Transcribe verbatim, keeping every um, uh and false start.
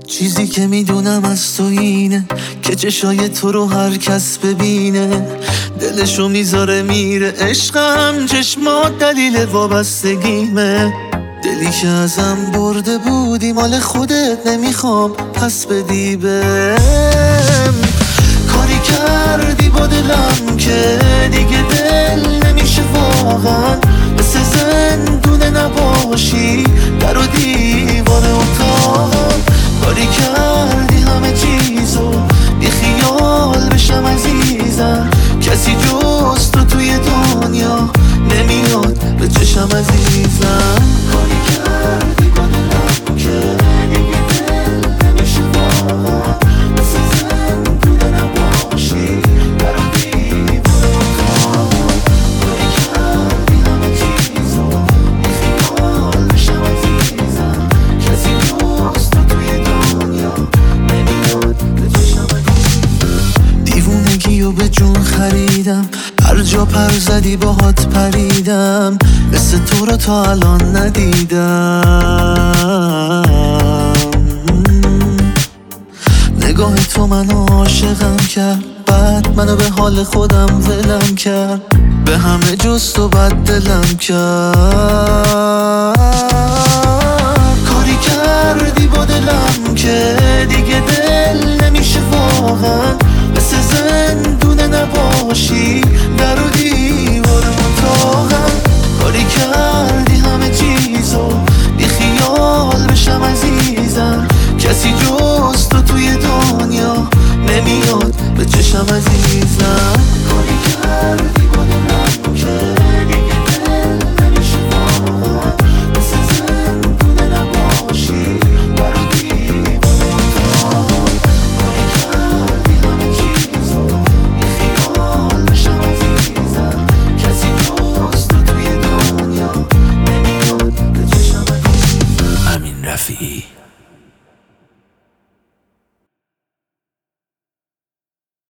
چیزی که میدونم از تو اینه که چشای تو رو هر کس ببینه دلشو میذاره میره. عشقم چشمات دلیل وابستگیمه، دلی که ازم برده بودی مال خودت نمیخوام پس بدی بهم. کاری کردی با دلم که دیگه دل نمیشه واقعا، مثل زندونه نباشی در و دیوار اتاقم. کاری کردی همه چیزو بی خیال بشم عزیزم، کسی جز تو توی دنیا نمیاد به چشم عزیزم. کاری کردی با دلم که دیگه دل نمیشه واقعا، مثل زندونه نباشی در و دیوار اتاقم. کاری کردی همه چیزو بی خیال بشم عزیزم، کسی جز تو توی دنیا نمیاد به چشم عزیزم. دیوونگی و به جون خریدم، هر جا پر زدی باهات پریدم، مثل تو رو تا الان ندیدم. نگاه تو منو عاشقم کرد، بعد منو به حال خودم ولم کرد، به همه جز تو بد دلم کرد. کاری کردی با دلم که دیگه دل نمیشه واقعا، مثل زندونه نباشی در و دیوار اتاقم. کاری کردی همه چیزو بی خیال بشم عزیزم، کسی جز تو توی دنیا نمیاد به چشم عزیزم. کاری کردی با دلم که دیگه دل نمیشه واقعا، مثل زندونه نباشی در و دیوار اتاقم. کاری کردی همه چیزو بی خیال بشم عزیزم، کسی جز تو توی دنیا نمیاد به چشم عزیزم. امین رفیعی.